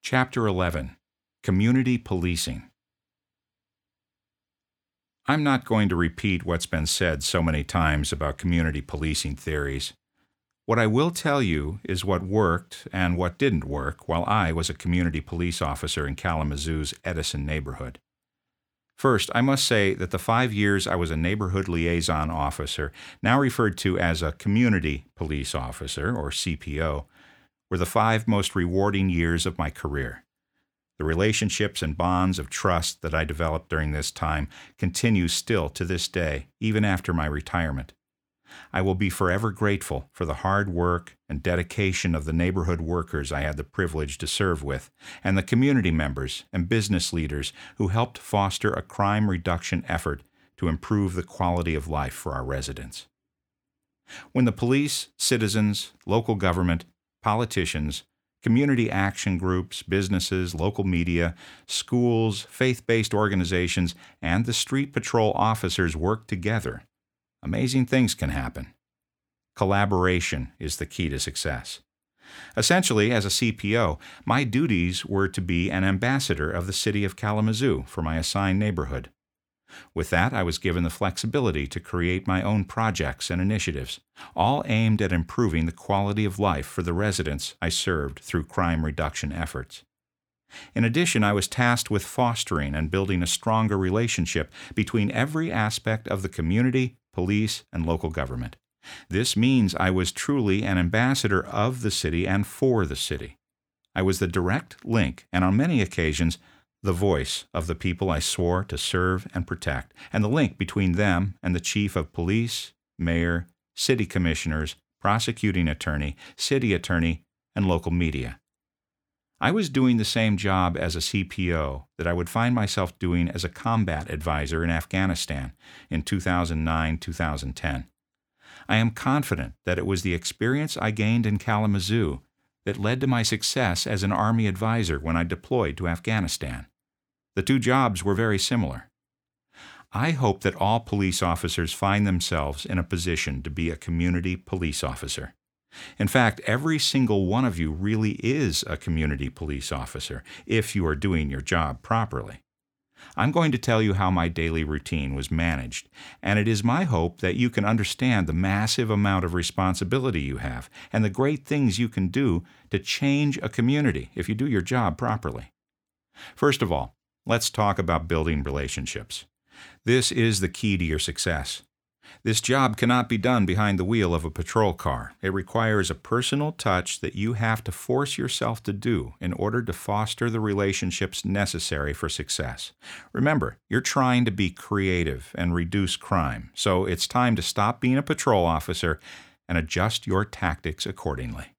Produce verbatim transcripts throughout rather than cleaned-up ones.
Chapter eleven. Community Policing. I'm not going to repeat what's been said so many times about community policing theories. What I will tell you is what worked and what didn't work while I was a community police officer in Kalamazoo's Edison neighborhood. First, I must say that the five years I was a neighborhood liaison officer, now referred to as a community police officer, or C P O, were the five most rewarding years of my career. The relationships and bonds of trust that I developed during this time continue still to this day, even after my retirement. I will be forever grateful for the hard work and dedication of the neighborhood workers I had the privilege to serve with, and the community members and business leaders who helped foster a crime reduction effort to improve the quality of life for our residents. When the police, citizens, local government, politicians, community action groups, businesses, local media, schools, faith-based organizations, and the street patrol officers work together, amazing things can happen. Collaboration is the key to success. Essentially, as a C P O, my duties were to be an ambassador of the city of Kalamazoo for my assigned neighborhood. With that, I was given the flexibility to create my own projects and initiatives, all aimed at improving the quality of life for the residents I served through crime reduction efforts. In addition, I was tasked with fostering and building a stronger relationship between every aspect of the community, police, and local government. This means I was truly an ambassador of the city and for the city. I was the direct link, and on many occasions, the voice of the people I swore to serve and protect, and the link between them and the chief of police, mayor, city commissioners, prosecuting attorney, city attorney, and local media. I was doing the same job as a C P O that I would find myself doing as a combat advisor in Afghanistan in two thousand nine to two thousand ten. I am confident that it was the experience I gained in Kalamazoo that led to my success as an Army advisor when I deployed to Afghanistan. The two jobs were very similar. I hope that all police officers find themselves in a position to be a community police officer. In fact, every single one of you really is a community police officer if you are doing your job properly. I'm going to tell you how my daily routine was managed, and it is my hope that you can understand the massive amount of responsibility you have and the great things you can do to change a community if you do your job properly. First of all, let's talk about building relationships. This is the key to your success. This job cannot be done behind the wheel of a patrol car. It requires a personal touch that you have to force yourself to do in order to foster the relationships necessary for success. Remember, you're trying to be creative and reduce crime, so it's time to stop being a patrol officer and adjust your tactics accordingly.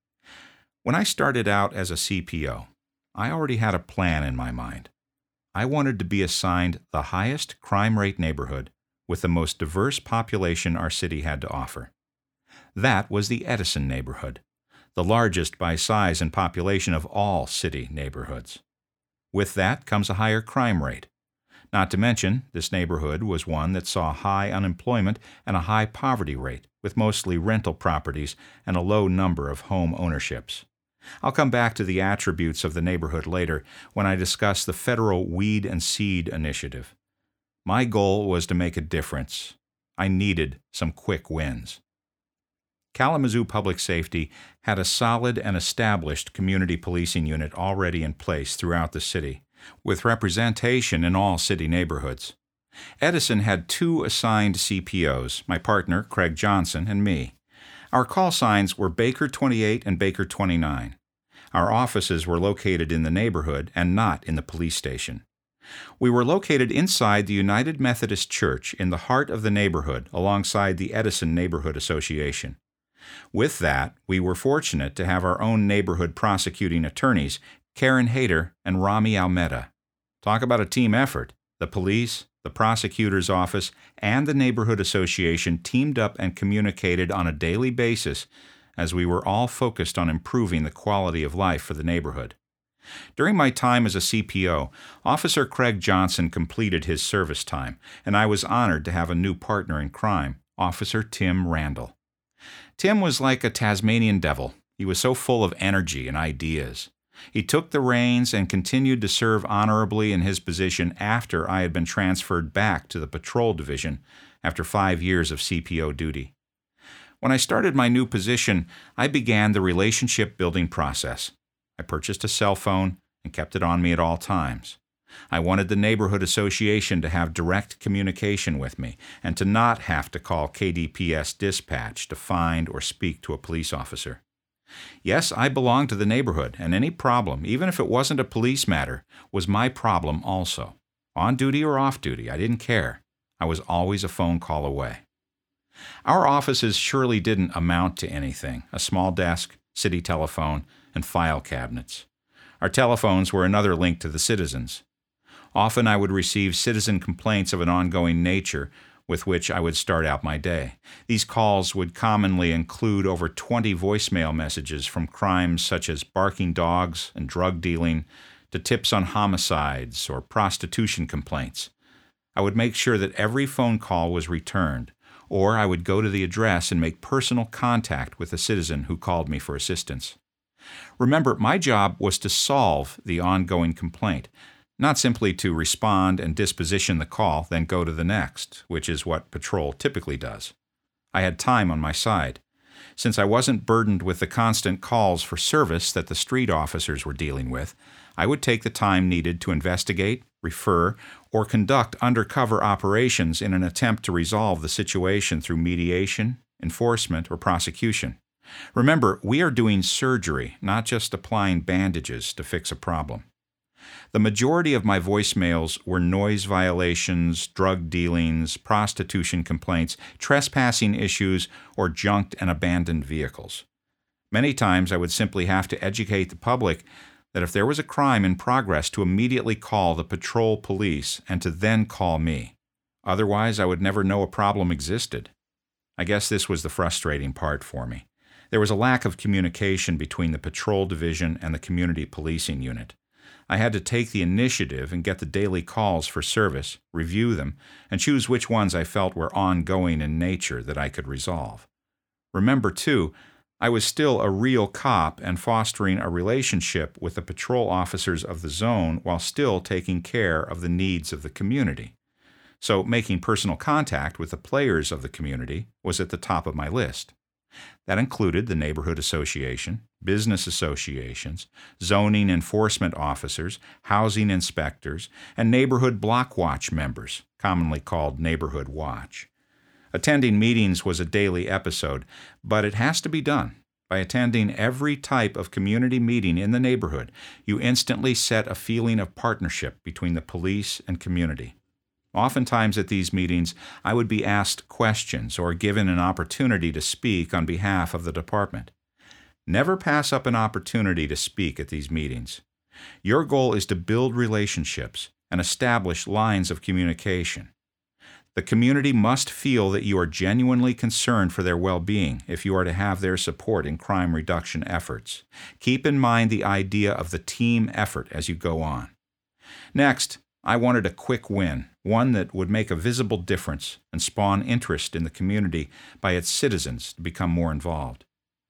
When I started out as a C P O, I already had a plan in my mind. I wanted to be assigned the highest crime rate neighborhood with the most diverse population our city had to offer. That was the Edison neighborhood, the largest by size and population of all city neighborhoods. With that comes a higher crime rate. Not to mention, this neighborhood was one that saw high unemployment and a high poverty rate, with mostly rental properties and a low number of home ownerships. I'll come back to the attributes of the neighborhood later when I discuss the federal Weed and Seed initiative. My goal was to make a difference. I needed some quick wins. Kalamazoo Public Safety had a solid and established community policing unit already in place throughout the city, with representation in all city neighborhoods. Edison had two assigned C P Os, my partner, Craig Johnson, and me. Our call signs were Baker twenty-eight and Baker twenty-nine. Our offices were located in the neighborhood and not in the police station. We were located inside the United Methodist Church in the heart of the neighborhood alongside the Edison Neighborhood Association. With that, we were fortunate to have our own neighborhood prosecuting attorneys, Karen Hayter and Rami Almeida. Talk about a team effort. The police, the prosecutor's office, and the neighborhood association teamed up and communicated on a daily basis as we were all focused on improving the quality of life for the neighborhood. During my time as a C P O, Officer Craig Johnson completed his service time, and I was honored to have a new partner in crime, Officer Tim Randall. Tim was like a Tasmanian devil. He was so full of energy and ideas. He took the reins and continued to serve honorably in his position after I had been transferred back to the patrol division after five years of C P O duty. When I started my new position, I began the relationship-building process. I purchased a cell phone and kept it on me at all times. I wanted the neighborhood association to have direct communication with me and to not have to call K D P S dispatch to find or speak to a police officer. Yes, I belonged to the neighborhood, and any problem, even if it wasn't a police matter, was my problem also. On duty or off duty, I didn't care. I was always a phone call away. Our offices surely didn't amount to anything, a small desk, city telephone, and file cabinets. Our telephones were another link to the citizens. Often I would receive citizen complaints of an ongoing nature with which I would start out my day. These calls would commonly include over twenty voicemail messages from crimes such as barking dogs and drug dealing to tips on homicides or prostitution complaints. I would make sure that every phone call was returned, or I would go to the address and make personal contact with the citizen who called me for assistance. Remember, my job was to solve the ongoing complaint, not simply to respond and disposition the call, then go to the next, which is what patrol typically does. I had time on my side. Since I wasn't burdened with the constant calls for service that the street officers were dealing with, I would take the time needed to investigate, refer, or conduct undercover operations in an attempt to resolve the situation through mediation, enforcement, or prosecution. Remember, we are doing surgery, not just applying bandages to fix a problem. The majority of my voicemails were noise violations, drug dealings, prostitution complaints, trespassing issues, or junked and abandoned vehicles. Many times I would simply have to educate the public that if there was a crime in progress to immediately call the patrol police and to then call me. Otherwise, I would never know a problem existed. I guess this was the frustrating part for me. There was a lack of communication between the patrol division and the community policing unit. I had to take the initiative and get the daily calls for service, review them, and choose which ones I felt were ongoing in nature that I could resolve. Remember, too, I was still a real cop and fostering a relationship with the patrol officers of the zone while still taking care of the needs of the community. So making personal contact with the players of the community was at the top of my list. That included the neighborhood association, business associations, zoning enforcement officers, housing inspectors, and neighborhood block watch members, commonly called Neighborhood Watch. Attending meetings was a daily episode, but it has to be done. By attending every type of community meeting in the neighborhood, you instantly set a feeling of partnership between the police and community. Oftentimes at these meetings, I would be asked questions or given an opportunity to speak on behalf of the department. Never pass up an opportunity to speak at these meetings. Your goal is to build relationships and establish lines of communication. The community must feel that you are genuinely concerned for their well-being if you are to have their support in crime reduction efforts. Keep in mind the idea of the team effort as you go on. Next, I wanted a quick win, one that would make a visible difference and spawn interest in the community by its citizens to become more involved.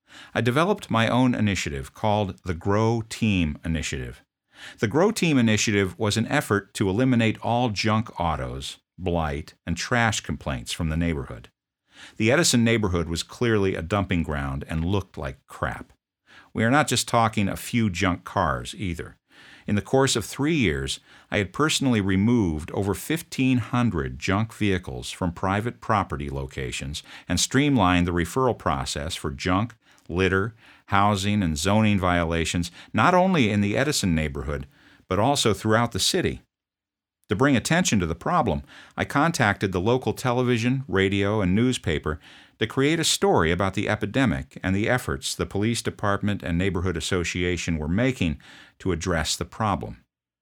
I developed my own initiative called the Grow Team Initiative. The Grow Team Initiative was an effort to eliminate all junk autos, blight, and trash complaints from the neighborhood. The Edison neighborhood was clearly a dumping ground and looked like crap. We are not just talking a few junk cars either. In the course of three years, I had personally removed over fifteen hundred junk vehicles from private property locations and streamlined the referral process for junk, litter, housing, and zoning violations not only in the Edison neighborhood, but also throughout the city. To bring attention to the problem, I contacted the local television, radio, and newspaper to create a story about the epidemic and the efforts the police department and neighborhood association were making to address the problem.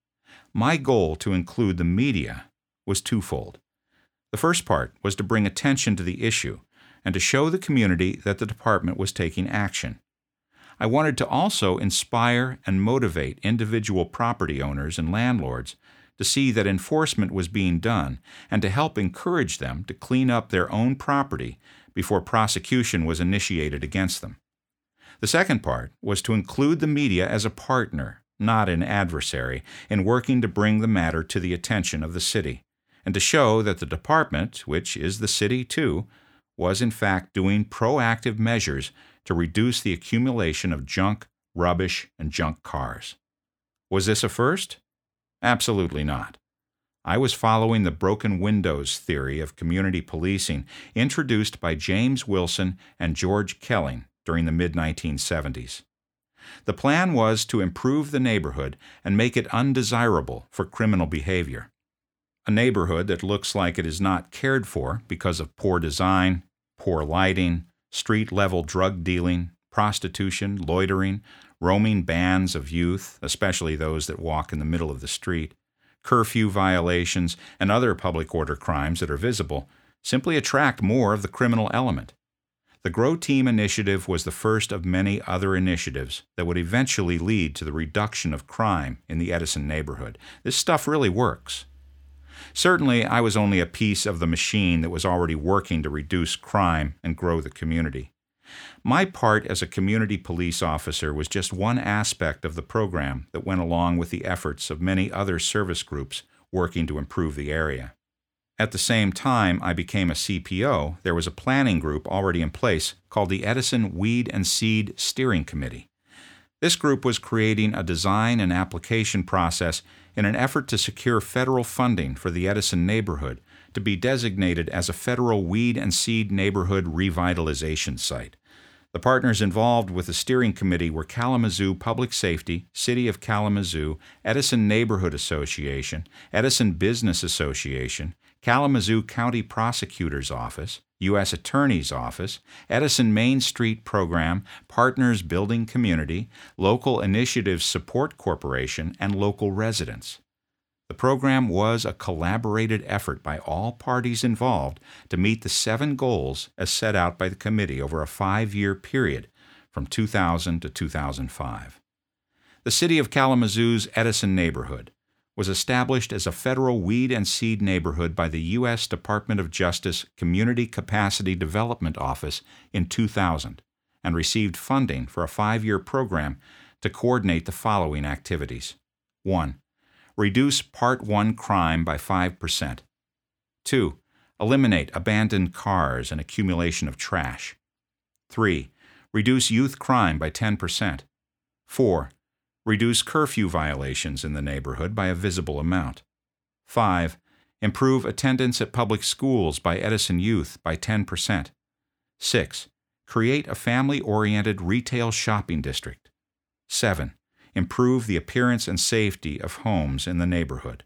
My goal to include the media was twofold. The first part was to bring attention to the issue and to show the community that the department was taking action. I wanted to also inspire and motivate individual property owners and landlords to see that enforcement was being done and to help encourage them to clean up their own property before prosecution was initiated against them. The second part was to include the media as a partner not an adversary, in working to bring the matter to the attention of the city, and to show that the department, which is the city too, was in fact doing proactive measures to reduce the accumulation of junk, rubbish, and junk cars. Was this a first? Absolutely not. I was following the broken windows theory of community policing introduced by James Wilson and George Kelling during the mid nineteen seventies. The plan was to improve the neighborhood and make it undesirable for criminal behavior. A neighborhood that looks like it is not cared for because of poor design, poor lighting, street-level drug dealing, prostitution, loitering, roaming bands of youth, especially those that walk in the middle of the street, curfew violations, and other public order crimes that are visible, simply attract more of the criminal element. The Grow Team initiative was the first of many other initiatives that would eventually lead to the reduction of crime in the Edison neighborhood. This stuff really works. Certainly, I was only a piece of the machine that was already working to reduce crime and grow the community. My part as a community police officer was just one aspect of the program that went along with the efforts of many other service groups working to improve the area. At the same time I became a C P O, there was a planning group already in place called the Edison Weed and Seed Steering Committee. This group was creating a design and application process in an effort to secure federal funding for the Edison neighborhood to be designated as a federal weed and seed neighborhood revitalization site. The partners involved with the steering committee were Kalamazoo Public Safety, City of Kalamazoo, Edison Neighborhood Association, Edison Business Association, Kalamazoo County Prosecutor's Office, U S Attorney's Office, Edison Main Street Program, Partners Building Community, Local Initiatives Support Corporation, and local residents. The program was a collaborated effort by all parties involved to meet the seven goals as set out by the committee over a five-year period from two thousand to two thousand five. The City of Kalamazoo's Edison neighborhood was established as a federal weed and seed neighborhood by the U S Department of Justice Community Capacity Development Office in two thousand and received funding for a five-year program to coordinate the following activities. one. Reduce Part one crime by five percent. two. Eliminate abandoned cars and accumulation of trash. three. Reduce youth crime by ten percent. four. Reduce curfew violations in the neighborhood by a visible amount. five. Improve attendance at public schools by Edison youth by ten percent. six. Create a family-oriented retail shopping district. seven. Improve the appearance and safety of homes in the neighborhood.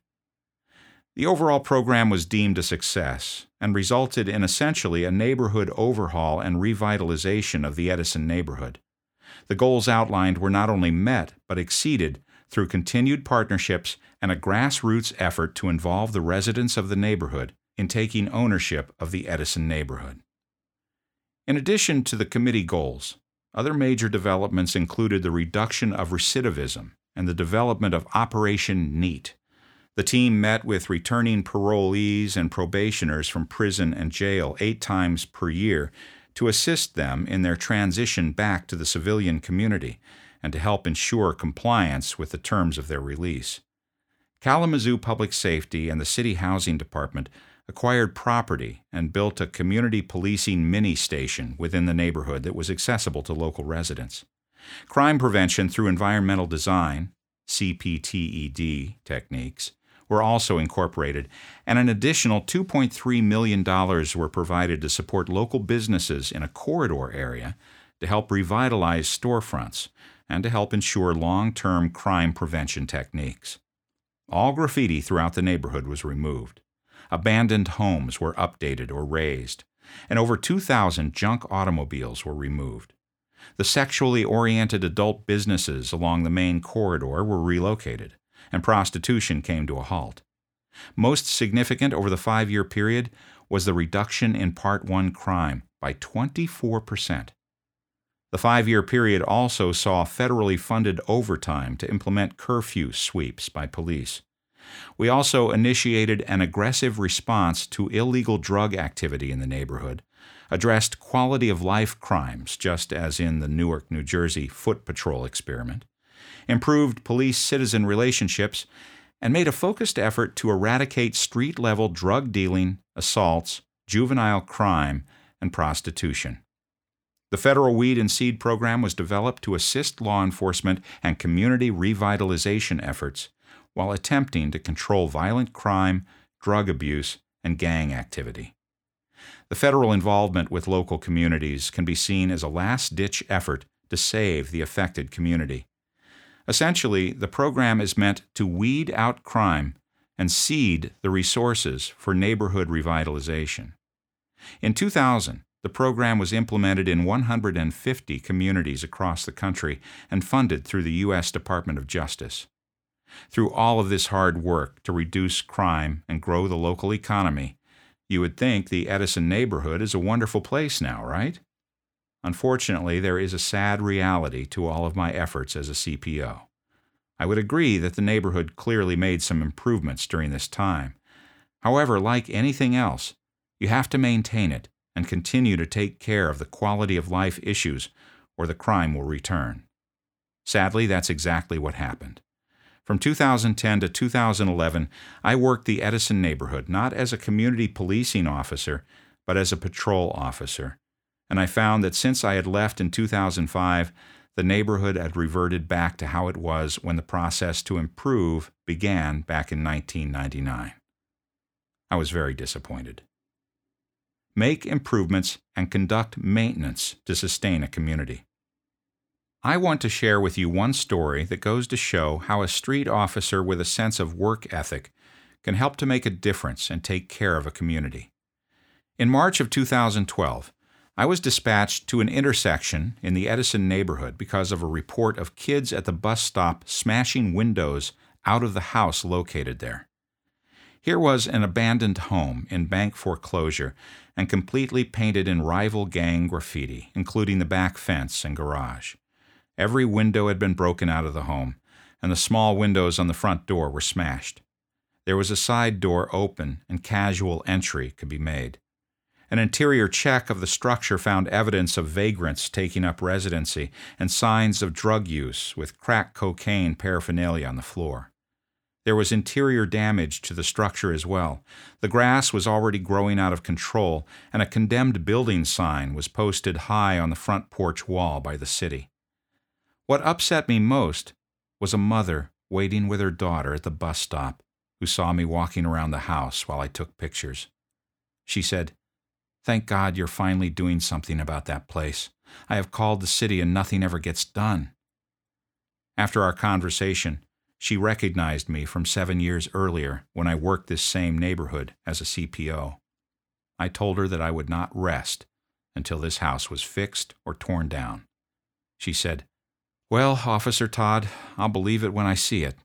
The overall program was deemed a success and resulted in essentially a neighborhood overhaul and revitalization of the Edison neighborhood. The goals outlined were not only met but exceeded through continued partnerships and a grassroots effort to involve the residents of the neighborhood in taking ownership of the Edison neighborhood. In addition to the committee goals, other major developments included the reduction of recidivism and the development of Operation NEAT. The team met with returning parolees and probationers from prison and jail eight times per year to assist them in their transition back to the civilian community and to help ensure compliance with the terms of their release. Kalamazoo Public Safety and the City Housing Department acquired property and built a community policing mini-station within the neighborhood that was accessible to local residents. Crime prevention through environmental design, C P T E D techniques, were also incorporated, and an additional two point three million dollars were provided to support local businesses in a corridor area to help revitalize storefronts and to help ensure long-term crime prevention techniques. All graffiti throughout the neighborhood was removed. Abandoned homes were updated or raised, and over two thousand junk automobiles were removed. The sexually oriented adult businesses along the main corridor were relocated, and prostitution came to a halt. Most significant over the five-year period was the reduction in Part one crime by twenty-four percent. The five-year period also saw federally funded overtime to implement curfew sweeps by police. We also initiated an aggressive response to illegal drug activity in the neighborhood, addressed quality-of-life crimes, just as in the Newark, New Jersey Foot Patrol experiment, improved police-citizen relationships, and made a focused effort to eradicate street-level drug dealing, assaults, juvenile crime, and prostitution. The Federal Weed and Seed Program was developed to assist law enforcement and community revitalization efforts while attempting to control violent crime, drug abuse, and gang activity. The federal involvement with local communities can be seen as a last-ditch effort to save the affected community. Essentially, the program is meant to weed out crime and seed the resources for neighborhood revitalization. In two thousand, the program was implemented in one hundred fifty communities across the country and funded through the U S Department of Justice. Through all of this hard work to reduce crime and grow the local economy, you would think the Edison neighborhood is a wonderful place now, right? Unfortunately, there is a sad reality to all of my efforts as a C P O. I would agree that the neighborhood clearly made some improvements during this time. However, like anything else, you have to maintain it and continue to take care of the quality of life issues, or the crime will return. Sadly, that's exactly what happened. From two thousand ten to two thousand eleven, I worked the Edison neighborhood not as a community policing officer, but as a patrol officer. And I found that since I had left in two thousand five, the neighborhood had reverted back to how it was when the process to improve began back in nineteen ninety-nine. I was very disappointed. Make improvements and conduct maintenance to sustain a community. I want to share with you one story that goes to show how a street officer with a sense of work ethic can help to make a difference and take care of a community. In March of two thousand twelve, I was dispatched to an intersection in the Edison neighborhood because of a report of kids at the bus stop smashing windows out of the house located there. Here was an abandoned home in bank foreclosure and completely painted in rival gang graffiti, including the back fence and garage. Every window had been broken out of the home, and the small windows on the front door were smashed. There was a side door open, and casual entry could be made. An interior check of the structure found evidence of vagrants taking up residency and signs of drug use with crack cocaine paraphernalia on the floor. There was interior damage to the structure as well. The grass was already growing out of control, and a condemned building sign was posted high on the front porch wall by the city. What upset me most was a mother waiting with her daughter at the bus stop who saw me walking around the house while I took pictures. She said, "Thank God you're finally doing something about that place. I have called the city and nothing ever gets done." After our conversation, she recognized me from seven years earlier when I worked this same neighborhood as a C P O. I told her that I would not rest until this house was fixed or torn down. She said, "Well, Officer Todd, I'll believe it when I see it."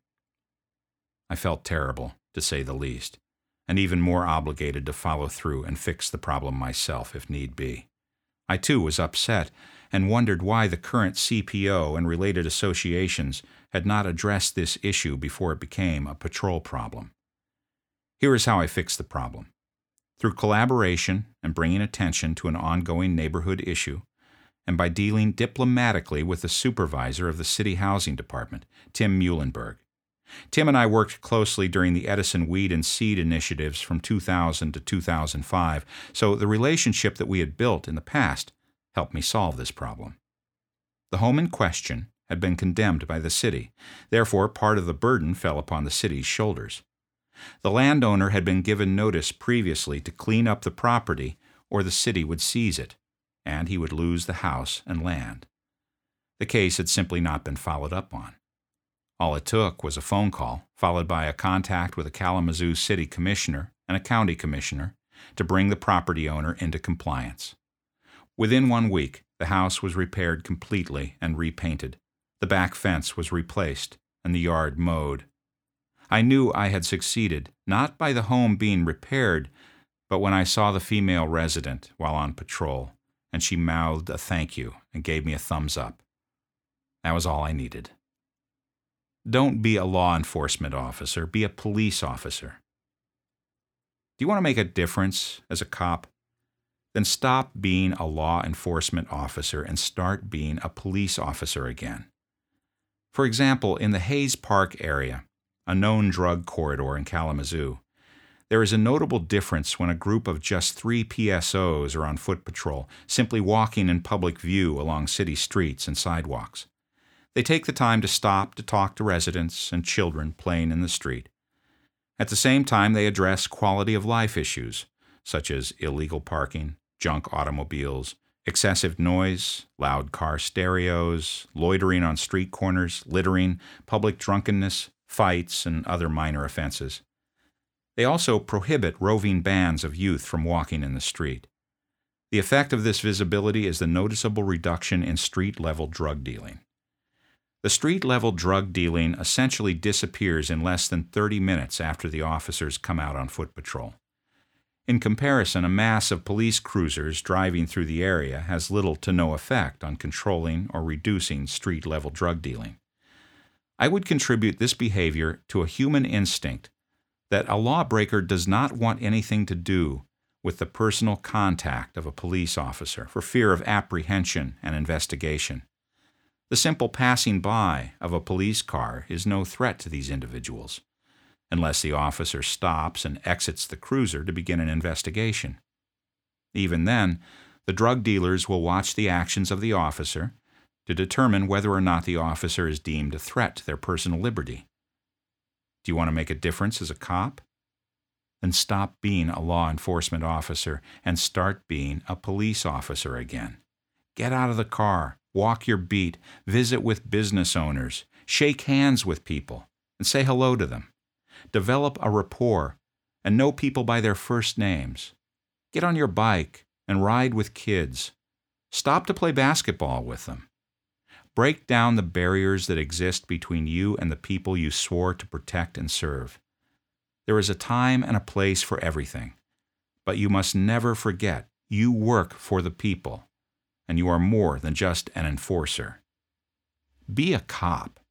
I felt terrible, to say the least, and even more obligated to follow through and fix the problem myself if need be. I too was upset and wondered why the current C P O and related associations had not addressed this issue before it became a patrol problem. Here is how I fixed the problem. Through collaboration and bringing attention to an ongoing neighborhood issue, and by dealing diplomatically with the supervisor of the City Housing Department, Tim Muhlenberg. Tim and I worked closely during the Edison Weed and Seed initiatives from two thousand to two thousand five, so the relationship that we had built in the past helped me solve this problem. The home in question had been condemned by the city, therefore part of the burden fell upon the city's shoulders. The landowner had been given notice previously to clean up the property or the city would seize it, and he would lose the house and land. The case had simply not been followed up on. All it took was a phone call, followed by a contact with a Kalamazoo City Commissioner and a County Commissioner to bring the property owner into compliance. Within one week, the house was repaired completely and repainted. The back fence was replaced and the yard mowed. I knew I had succeeded, not by the home being repaired, but when I saw the female resident while on patrol, and she mouthed a thank you and gave me a thumbs up. That was all I needed. Don't be a law enforcement officer, be a police officer. Do you want to make a difference as a cop? Then stop being a law enforcement officer and start being a police officer again. For example, in the Hayes Park area, a known drug corridor in Kalamazoo, there is a notable difference when a group of just three P S Os are on foot patrol, simply walking in public view along city streets and sidewalks. They take the time to stop to talk to residents and children playing in the street. At the same time, they address quality of life issues, such as illegal parking, junk automobiles, excessive noise, loud car stereos, loitering on street corners, littering, public drunkenness, fights, and other minor offenses. They also prohibit roving bands of youth from walking in the street. The effect of this visibility is the noticeable reduction in street-level drug dealing. The street-level drug dealing essentially disappears in less than thirty minutes after the officers come out on foot patrol. In comparison, a mass of police cruisers driving through the area has little to no effect on controlling or reducing street-level drug dealing. I would contribute this behavior to a human instinct that a lawbreaker does not want anything to do with the personal contact of a police officer for fear of apprehension and investigation. The simple passing by of a police car is no threat to these individuals, unless the officer stops and exits the cruiser to begin an investigation. Even then, the drug dealers will watch the actions of the officer to determine whether or not the officer is deemed a threat to their personal liberty. Do you want to make a difference as a cop? Then stop being a law enforcement officer and start being a police officer again. Get out of the car, walk your beat, visit with business owners, shake hands with people, and say hello to them. Develop a rapport and know people by their first names. Get on your bike and ride with kids. Stop to play basketball with them. Break down the barriers that exist between you and the people you swore to protect and serve. There is a time and a place for everything, but you must never forget you work for the people, and you are more than just an enforcer. Be a cop.